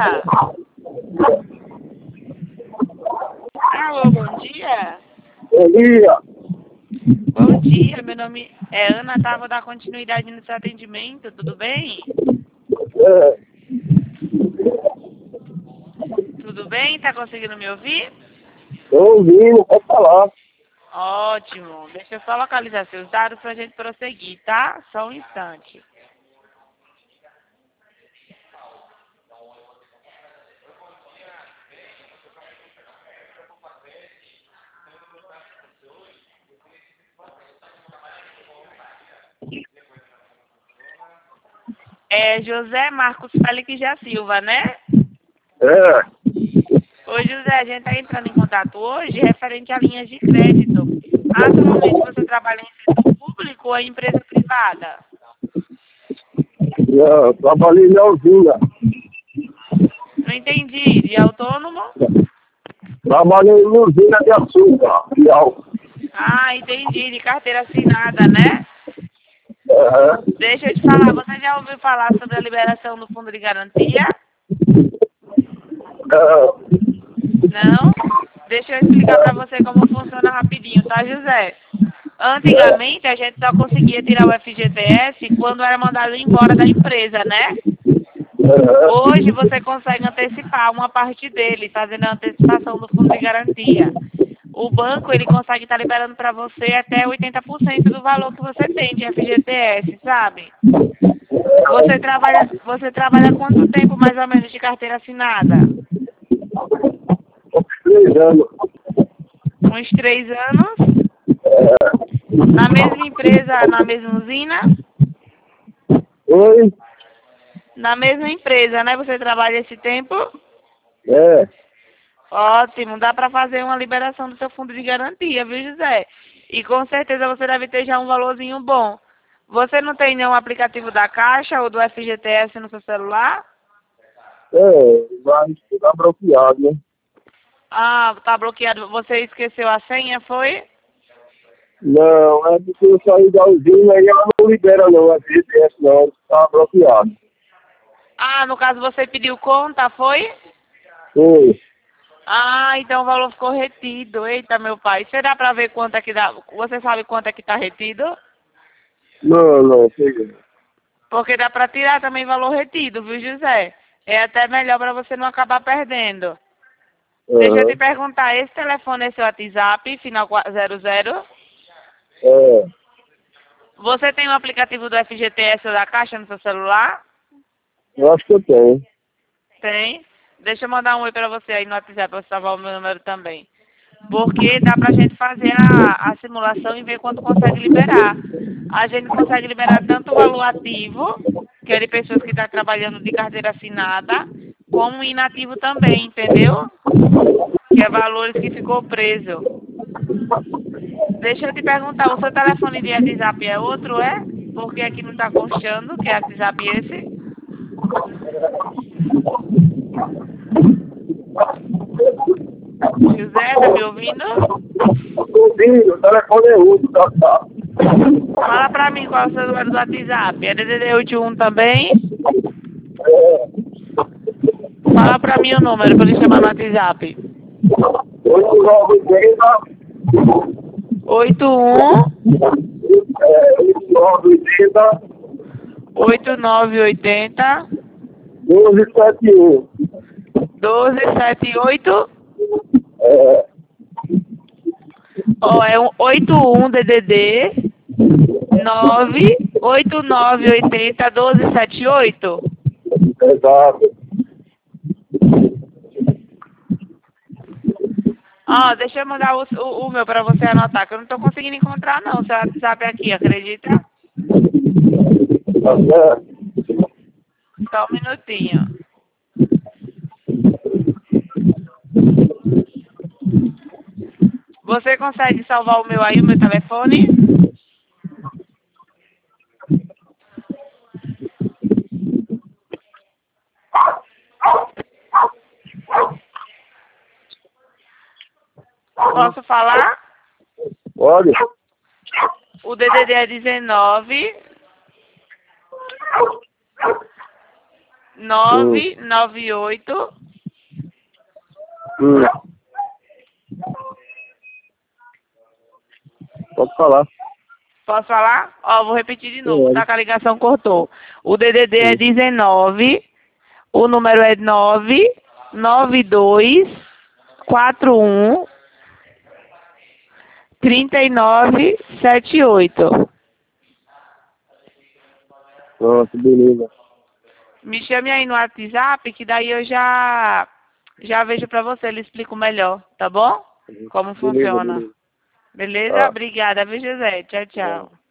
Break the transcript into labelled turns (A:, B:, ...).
A: dia. Alô, bom dia.
B: Bom dia.
A: Bom dia, meu nome é Ana, tá? Vou dar continuidade no seu atendimento, tudo bem?
B: É,
A: Tudo bem? Tá conseguindo me ouvir?
B: tô ouvindo, pode falar.
A: Ótimo. Deixa eu só localizar seus dados pra gente prosseguir, tá? Só um instante. É José Marcos Félix da Silva, né?
B: É,
A: Ô José, a gente está entrando em contato hoje referente a linhas de crédito. Atualmente você trabalha em setor público ou em empresa privada?
B: eu trabalhei na usina.
A: Não entendi. De autônomo?
B: Trabalhei na usina de açúcar, de álcool.
A: Ah, entendi. De carteira assinada, né?
B: É,
A: Deixa eu te falar, você já ouviu falar sobre a liberação do fundo de garantia?
B: é,
A: Não? Deixa eu explicar para você como funciona rapidinho, tá, José? Antigamente a gente só conseguia tirar o FGTS quando era mandado embora da empresa, né? Hoje você consegue antecipar uma parte dele, fazendo a antecipação do fundo de garantia. O banco ele consegue estar liberando para você até 80% do valor que você tem de FGTS, sabe? Você trabalha quanto tempo mais ou menos de carteira assinada?
B: 3 anos.
A: Uns 3 anos?
B: É,
A: Na mesma empresa, na mesma usina?
B: oi?
A: Na mesma empresa, né? Você trabalha esse tempo?
B: É,
A: Ótimo, dá para fazer uma liberação do seu fundo de garantia, viu, José? E com certeza você deve ter já um valorzinho bom. Você não tem nenhum aplicativo da Caixa ou do FGTS no seu celular?
B: mas tá bloqueado, né?
A: Ah, tá bloqueado. Você esqueceu a senha, foi?
B: Não, é porque eu saí da usina e ela não libera não, a GPS não, tá bloqueado.
A: Ah, no caso você pediu conta, foi?
B: Oi.
A: Ah, então o valor ficou retido. Eita, meu pai. Será para ver quanto é que dá? Você sabe quanto é que tá retido?
B: Não, peguei.
A: Porque dá para tirar também valor retido, viu, José? É até melhor para você não acabar perdendo. Deixa eu te
B: Aham.
A: perguntar, esse telefone é seu WhatsApp, final 00?
B: É,
A: Você tem o aplicativo do FGTS ou da Caixa no seu celular?
B: eu acho que eu tenho.
A: Tem. Deixa eu mandar um oi para você aí no WhatsApp para você salvar o meu número também. Porque dá pra gente fazer a simulação e ver quanto consegue liberar. A gente consegue liberar tanto o valor ativo, que é de pessoas que estão trabalhando de carteira assinada, como inativo também, entendeu? Que é valores que ficou preso. Deixa eu te perguntar, o seu telefone de WhatsApp é outro, é? Porque aqui não está constando que é WhatsApp esse. José, tá me ouvindo?
B: Ouvindo, o telefone é outro, tá?
A: Fala pra mim qual é o seu número do WhatsApp. É DDD 81 também?
B: É,
A: Fala pra mim o número pra ele chamar no WhatsApp.
B: 8980,
A: 81
B: 8980,
A: 8980
B: 1271.
A: 1278.
B: É,
A: Ó, é um 81 DDD 98980 1278.
B: exato.
A: Ó, deixa eu mandar o meu pra você anotar, que eu não tô conseguindo encontrar não, seu WhatsApp aqui, acredita?
B: Tá certo.
A: Só um minutinho. Você consegue salvar o meu aí, o meu telefone? Posso falar?
B: Olha,
A: O DDD é 19 998.
B: Pode falar.
A: Posso falar? Ó, vou repetir de novo,
B: Pode.
A: tá? Que a ligação cortou. O DDD é 19, o número é 99241 3978.
B: Pronto, beleza.
A: Me chame aí no WhatsApp, que daí eu já vejo pra você, ele explica melhor, tá bom? Como
B: Beleza,
A: funciona.
B: beleza.
A: Beleza?
B: Tá.
A: Obrigada, viu, José? Tchau, tchau.